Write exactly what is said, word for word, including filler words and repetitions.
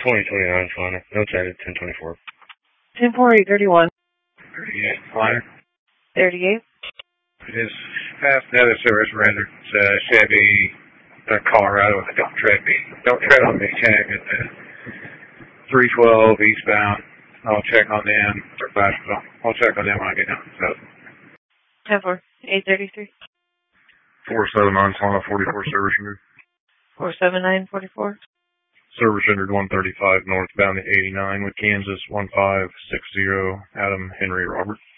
twenty twenty-nine Flyer. Notes added ten twenty-four. ten four eight thirty-one. thirty-eight Flyer. thirty-eight. It is past another service render. It's a Chevy, uh, Colorado. Don't tread me. Don't tread on me tag at the three twelve eastbound. I'll check on them. Or basketball. I'll check on them when I get down. So. ten four eight thirty-three. four seven nine Solana forty-four service rendered. four seven nine forty-four. Service rendered one thirty-five northbound to eighty-nine with Kansas one five six zero Adam Henry Robert.